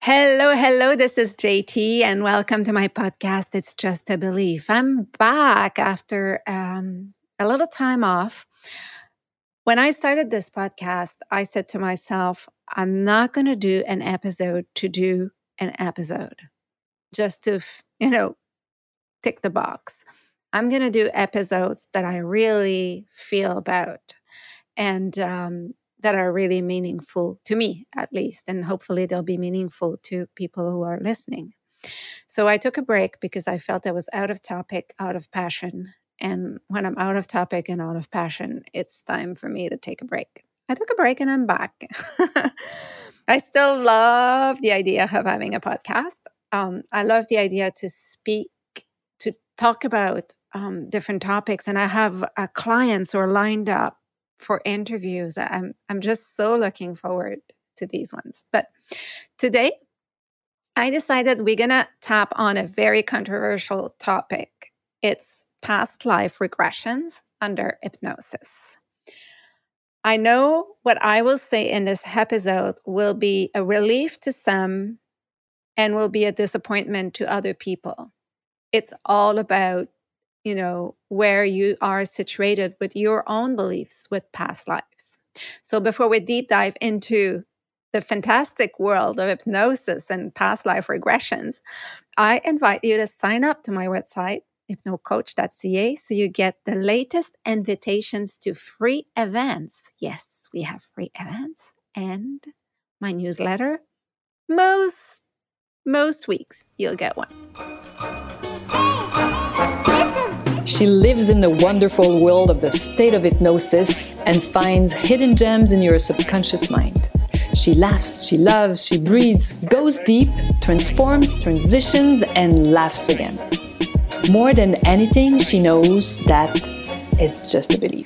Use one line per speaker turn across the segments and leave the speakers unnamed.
Hello, hello. This is JT, and welcome to my podcast. It's Just a Belief. I'm back after a little time off. When I started this podcast, I said to myself, I'm not going to do an episode to do an episode, just to, tick the box. I'm going to do episodes that I really feel about and that are really meaningful to me, at least. And hopefully they'll be meaningful to people who are listening. So I took a break because I felt I was out of topic, out of passion. And when I'm out of topic and out of passion, it's time for me to take a break. I took a break and I'm back. I still love the idea of having a podcast. I love the idea to speak, to talk about different topics. And I have clients who are lined up for interviews. I'm just so looking forward to these ones. But today, I decided we're going to tap on a very controversial topic. It's past life regressions under hypnosis. I know what I will say in this episode will be a relief to some and will be a disappointment to other people. It's all about, where you are situated with your own beliefs with past lives. So before we deep dive into the fantastic world of hypnosis and past life regressions, I invite you to sign up to my website, hypnocoach.ca, so you get the latest invitations to free events. Yes, we have free events and my newsletter. Most weeks you'll get one.
She lives in the wonderful world of the state of hypnosis and finds hidden gems in your subconscious mind. She laughs, she loves, she breathes, goes deep, transforms, transitions, and laughs again. More than anything, she knows that it's just a belief.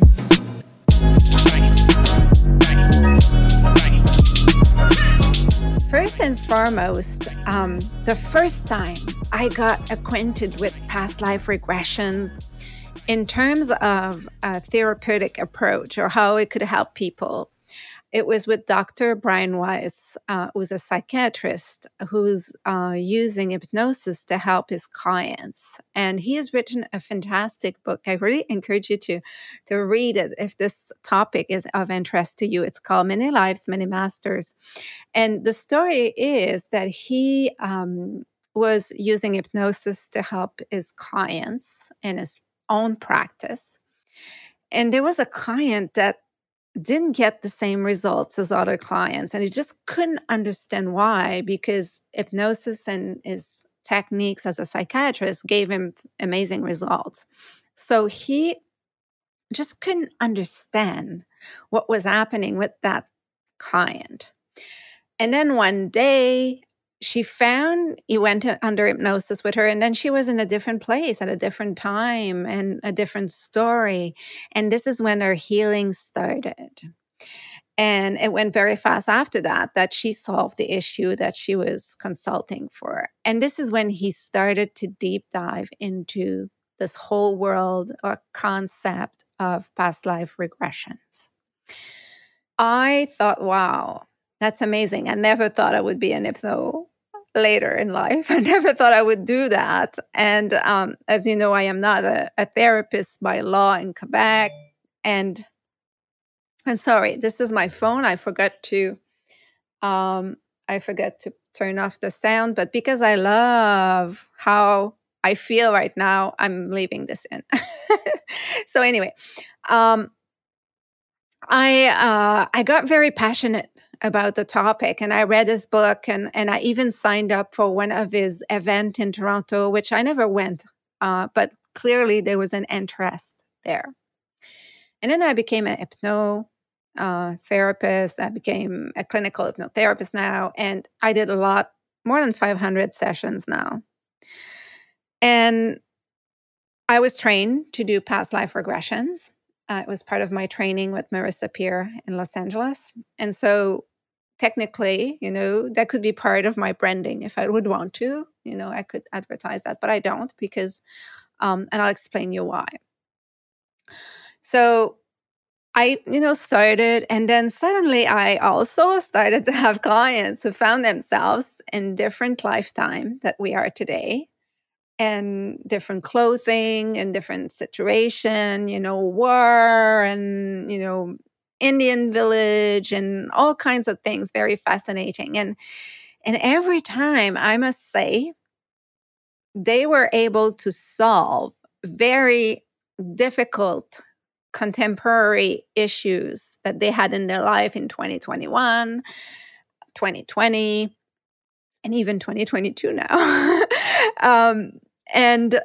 First and foremost, the first time I got acquainted with past life regressions in terms of a therapeutic approach or how it could help people, it was with Dr. Brian Weiss, who's a psychiatrist who's using hypnosis to help his clients. And he has written a fantastic book. I really encourage you to read it if this topic is of interest to you. It's called Many Lives, Many Masters. And the story is that he was using hypnosis to help his clients in his own practice. And there was a client that didn't get the same results as other clients. And he just couldn't understand why, because hypnosis and his techniques as a psychiatrist gave him amazing results. So he just couldn't understand what was happening with that client. And then one day, he went under hypnosis with her, and then she was in a different place at a different time and a different story. And this is when her healing started. And it went very fast after that she solved the issue that she was consulting for. And this is when he started to deep dive into this whole world or concept of past life regressions. I thought, wow, that's amazing. I never thought I would be an hypno later in life. I never thought I would do that. And as you know, I am not a therapist by law in Quebec. And sorry, this is my phone. I forgot to turn off the sound. But because I love how I feel right now, I'm leaving this in. So anyway, I got very passionate about the topic, and I read his book, and I even signed up for one of his events in Toronto, which I never went, but clearly there was an interest there. And then I became an hypnotherapist. I became a clinical hypnotherapist now, and I did a lot, more than 500 sessions now. And I was trained to do past life regressions. It was part of my training with Marissa Peer in Los Angeles. And so technically, that could be part of my branding if I would want to. I could advertise that, but I don't because, and I'll explain you why. So I, started, and then suddenly I also started to have clients who found themselves in different lifetime that we are today, and different clothing and different situation, war and, Indian village and all kinds of things, very fascinating. And every time, I must say, they were able to solve very difficult contemporary issues that they had in their life in 2021, 2020, and even 2022 now. And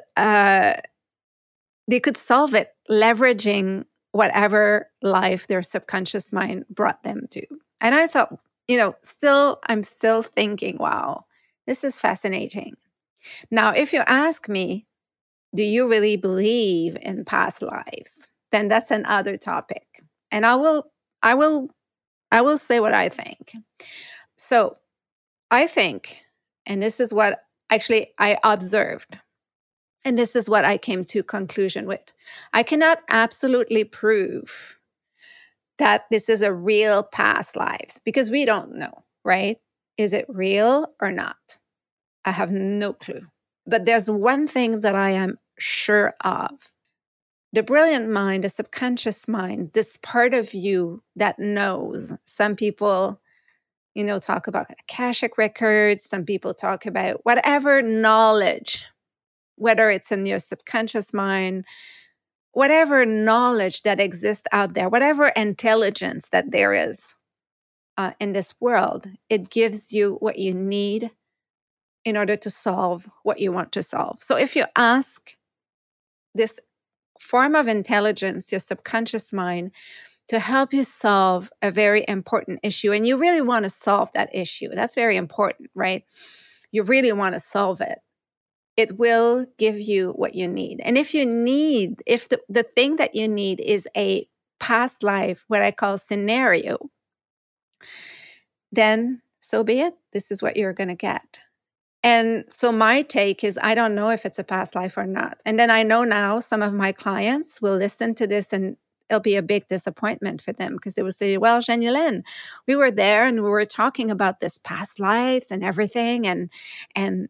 they could solve it leveraging whatever life their subconscious mind brought them to. And I thought, I'm still thinking, wow, this is fascinating. Now, if you ask me, do you really believe in past lives? Then that's another topic. And I will say what I think. So I think, and this is what actually I observed, and this is what I came to conclusion with. I cannot absolutely prove that this is a real past lives because we don't know, right? Is it real or not? I have no clue. But there's one thing that I am sure of. The brilliant mind, the subconscious mind, this part of you that knows. Some people, talk about Akashic records. Some people talk about whatever knowledge, whether it's in your subconscious mind, whatever knowledge that exists out there, whatever intelligence that there is in this world, it gives you what you need in order to solve what you want to solve. So if you ask this form of intelligence, your subconscious mind, to help you solve a very important issue, and you really want to solve that issue, that's very important, right? You really want to solve it. It will give you what you need. And if the thing that you need is a past life, what I call scenario, then so be it. This is what you're going to get. And so my take is, I don't know if it's a past life or not. And then I know now some of my clients will listen to this and it'll be a big disappointment for them because they will say, well, Jeanne-Hélène, we were there and we were talking about this past lives and everything. And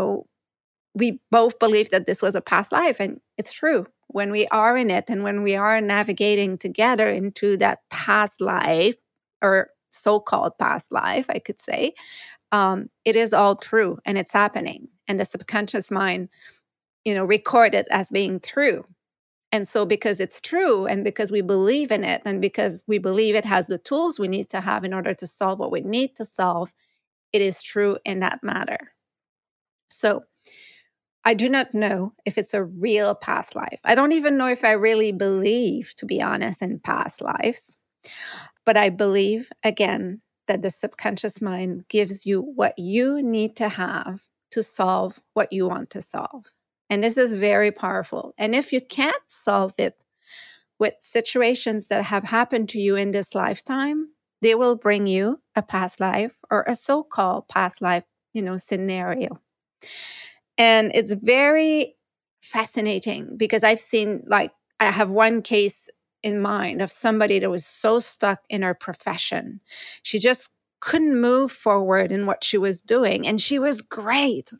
we both believe that this was a past life. And it's true. When we are in it and when we are navigating together into that past life, or so-called past life, I could say, it is all true and it's happening. And the subconscious mind, record it as being true. And so because it's true and because we believe in it and because we believe it has the tools we need to have in order to solve what we need to solve, it is true in that matter. So I do not know if it's a real past life. I don't even know if I really believe, to be honest, in past lives. But I believe, again, that the subconscious mind gives you what you need to have to solve what you want to solve. And this is very powerful. And if you can't solve it with situations that have happened to you in this lifetime, they will bring you a past life or a so-called past life, scenario. And it's very fascinating because I've seen, I have one case in mind of somebody that was so stuck in her profession. She just couldn't move forward in what she was doing. And she was great.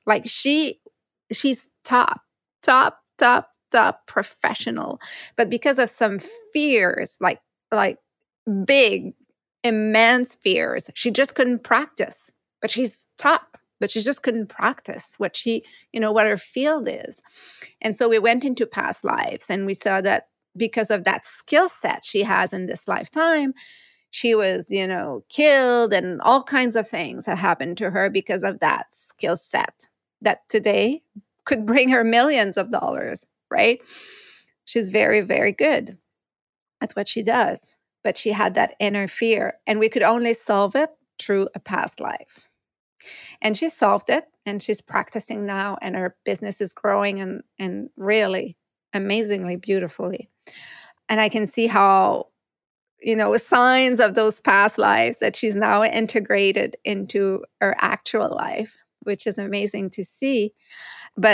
She's top professional. But because of some fears, like big, immense fears, she just couldn't practice. But she's top. But she just couldn't practice what what her field is. And so we went into past lives and we saw that because of that skill set she has in this lifetime, she was, killed and all kinds of things that happened to her because of that skill set that today could bring her millions of dollars, right? She's very, very good at what she does, but she had that inner fear and we could only solve it through a past life. And she solved it and she's practicing now and her business is growing and really amazingly beautifully. And I can see how, signs of those past lives that she's now integrated into her actual life, which is amazing to see. But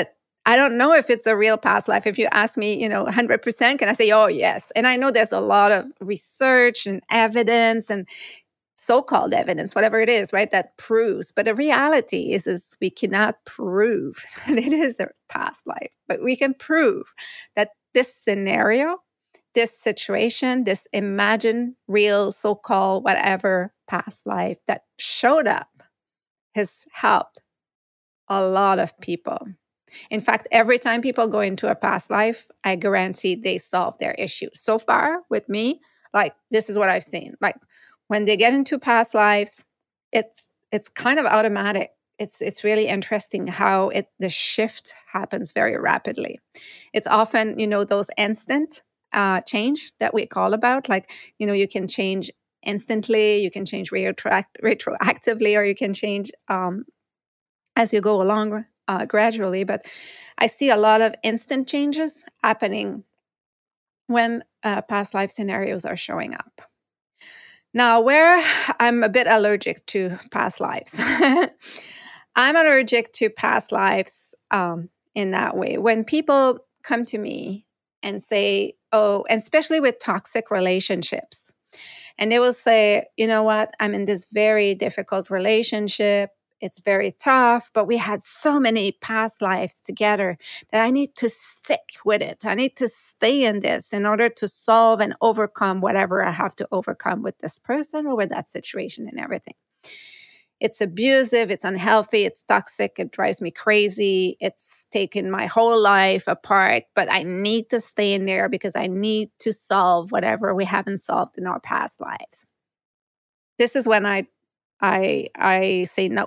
I don't know if it's a real past life. If you ask me, 100%, can I say, oh, yes. And I know there's a lot of research and evidence and so-called evidence, whatever it is, right, that proves. But the reality is we cannot prove that it is a past life. But we can prove that this scenario, this situation, this imagined real so-called whatever past life that showed up has helped a lot of people. In fact, every time people go into a past life, I guarantee they solve their issue. So far with me, like this is what I've seen. Like when they get into past lives, it's kind of automatic. It's really interesting how the shift happens very rapidly. It's often, those instant change that we call about. Like, you can change instantly, you can change retroactively, or you can change as you go along gradually. But I see a lot of instant changes happening when past life scenarios are showing up. Now, where I'm a bit allergic to past lives, I'm allergic to past lives in that way. When people come to me and say, oh, and especially with toxic relationships, and they will say, you know what, I'm in this very difficult relationship. It's very tough, but we had so many past lives together that I need to stick with it. I need to stay in this in order to solve and overcome whatever I have to overcome with this person or with that situation and everything. It's abusive, it's unhealthy, it's toxic, it drives me crazy. It's taken my whole life apart, but I need to stay in there because I need to solve whatever we haven't solved in our past lives. This is when I say no.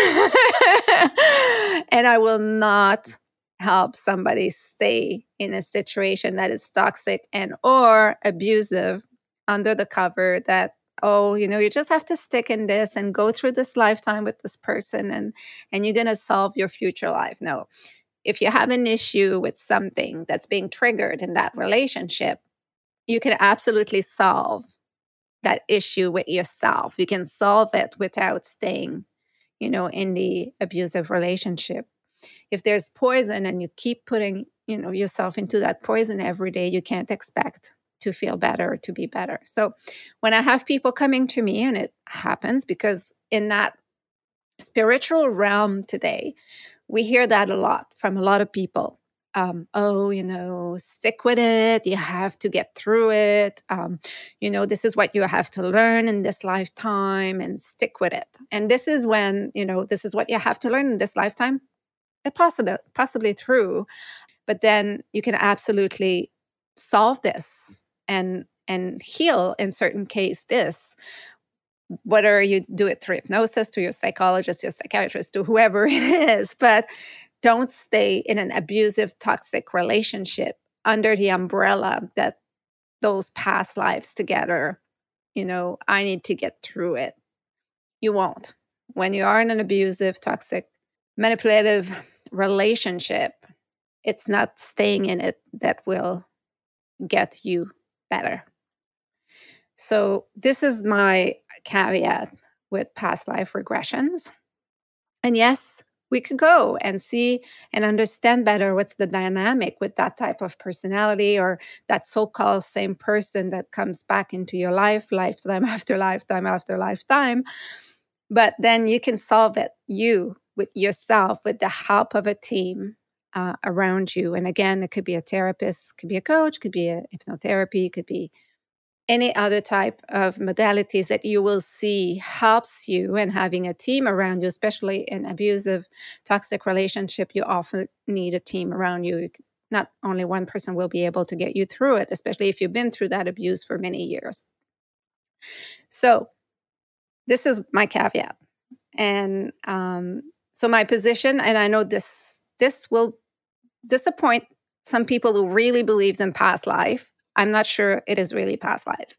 And I will not help somebody stay in a situation that is toxic and or abusive under the cover that, oh, you just have to stick in this and go through this lifetime with this person and you're going to solve your future life. No. If you have an issue with something that's being triggered in that relationship, you can absolutely solve that issue with yourself. You can solve it without staying, in the abusive relationship. If there's poison and you keep putting, yourself into that poison every day, you can't expect to feel better or to be better. So when I have people coming to me, and it happens because in that spiritual realm today, we hear that a lot from a lot of people. Stick with it. You have to get through it. This is what you have to learn in this lifetime and stick with it. And this is when, this is what you have to learn in this lifetime. It's possibly true, but then you can absolutely solve this and heal in certain case this, whether you do it through hypnosis, to your psychologist, your psychiatrist, to whoever it is, but don't stay in an abusive, toxic relationship under the umbrella that those past lives together, I need to get through it. You won't. When you are in an abusive, toxic, manipulative relationship, it's not staying in it that will get you better. So this is my caveat with past life regressions. And yes, we could go and see and understand better what's the dynamic with that type of personality or that so-called same person that comes back into your life, lifetime after lifetime after lifetime. But then you can solve it, with yourself, with the help of a team around you. And again, it could be a therapist, could be a coach, could be a hypnotherapy, could be any other type of modalities that you will see helps you. And having a team around you, especially in abusive, toxic relationship, you often need a team around you. Not only one person will be able to get you through it, especially if you've been through that abuse for many years. So this is my caveat. And so my position, and I know this will disappoint some people who really believes in past life. I'm not sure it is really past life.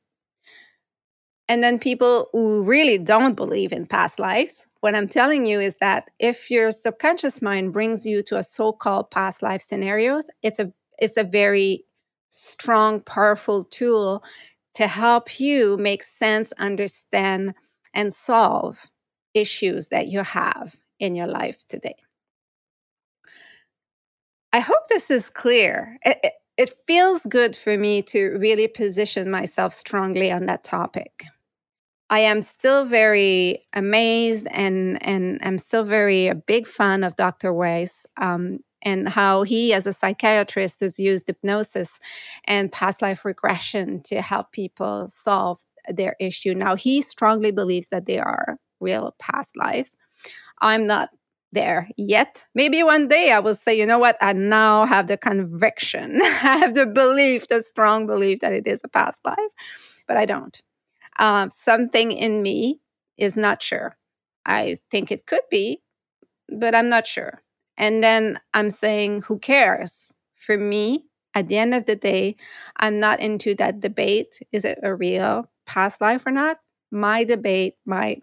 And then people who really don't believe in past lives, what I'm telling you is that if your subconscious mind brings you to a so-called past life scenarios, it's a very strong, powerful tool to help you make sense, understand, and solve issues that you have in your life today. I hope this is clear. It feels good for me to really position myself strongly on that topic. I am still very amazed and I'm still very a big fan of Dr. Weiss and how he, as a psychiatrist, has used hypnosis and past life regression to help people solve their issue. Now, he strongly believes that they are real past lives. I'm not there yet. Maybe one day I will say, you know what? I now have the conviction. I have the belief, the strong belief that it is a past life, but I don't. Something in me is not sure. I think it could be, but I'm not sure. And then I'm saying, who cares? For me, at the end of the day, I'm not into that debate. Is it a real past life or not? My debate, my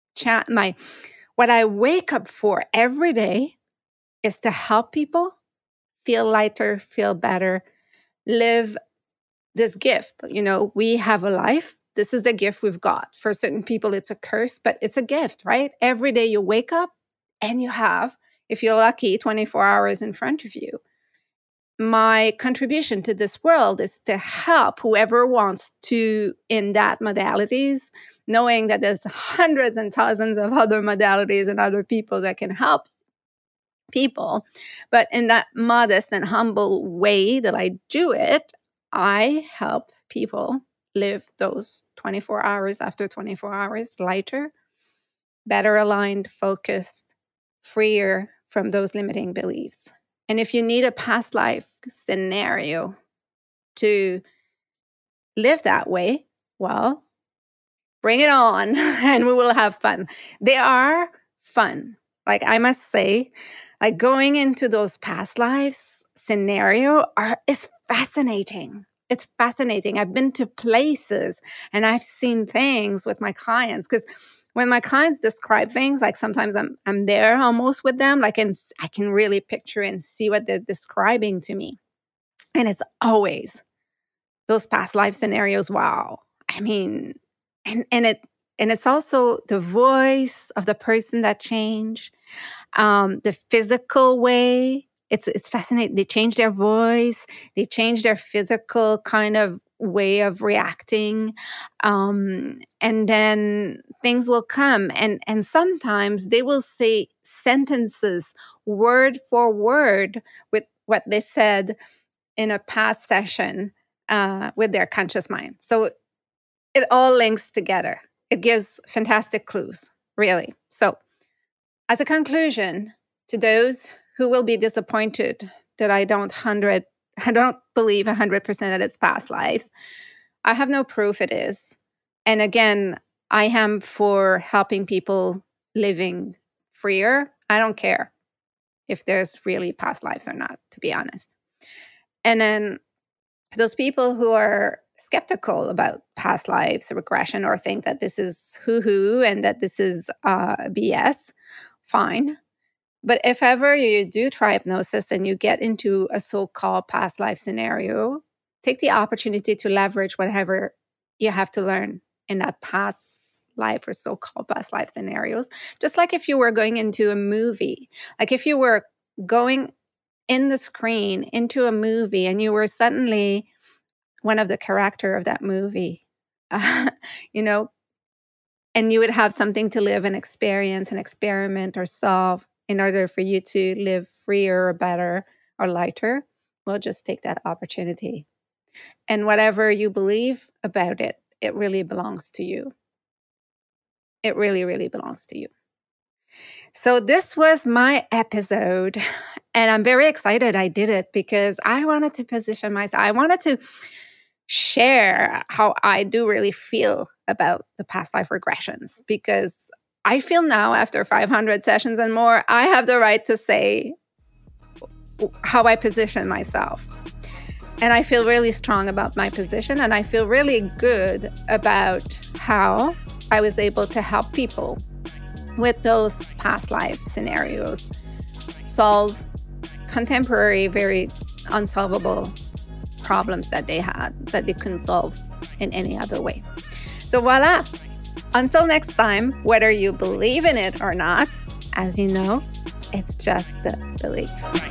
what I wake up for every day is to help people feel lighter, feel better, live this gift. You know, we have a life. This is the gift we've got. For certain people, it's a curse, but it's a gift, right? Every day you wake up and you have, if you're lucky, 24 hours in front of you. My contribution to this world is to help whoever wants to in that modalities, knowing that there's hundreds and thousands of other modalities and other people that can help people. But in that modest and humble way that I do it, I help people live those 24 hours after 24 hours lighter, better aligned, focused, freer from those limiting beliefs. And if you need a past life scenario to live that way, well, bring it on and we will have fun. They are fun. Like I must say, like going into those past lives scenario is fascinating. It's fascinating. I've been to places and I've seen things with my clients because when my clients describe things, like sometimes I'm there almost with them, like and I can really picture and see what they're describing to me. And it's always those past life scenarios. Wow. I mean, and it's also the voice of the person that changed, the physical way. It's fascinating. They change their voice. They change their physical kind of way of reacting. And then things will come. And sometimes they will say sentences word for word with what they said in a past session with their conscious mind. So it all links together. It gives fantastic clues, really. So as a conclusion, to those who will be disappointed that I don't believe 100% that it's past lives, I have no proof it is. And again, I am for helping people living freer. I don't care if there's really past lives or not, to be honest. And then those people who are skeptical about past lives regression or think that this is hoo-hoo and that this is BS, fine. But if ever you do try hypnosis and you get into a so-called past life scenario, take the opportunity to leverage whatever you have to learn in that past life or so-called past life scenarios. Just like if you were going into a movie, like if you were going in the screen into a movie and you were suddenly one of the character of that movie, you know, and you would have something to live and experience and experiment or solve in order for you to live freer or better or lighter, well, just take that opportunity. And whatever you believe about it, it really belongs to you. It really, really belongs to you. So this was my episode, and I'm very excited I did it because I wanted to position myself. I wanted to share how I do really feel about the past life regressions because I feel now after 500 sessions and more, I have the right to say how I position myself. And I feel really strong about my position and I feel really good about how I was able to help people with those past life scenarios solve contemporary, very unsolvable problems that they had that they couldn't solve in any other way. So voila. Until next time, whether you believe in it or not, as you know, it's just a belief.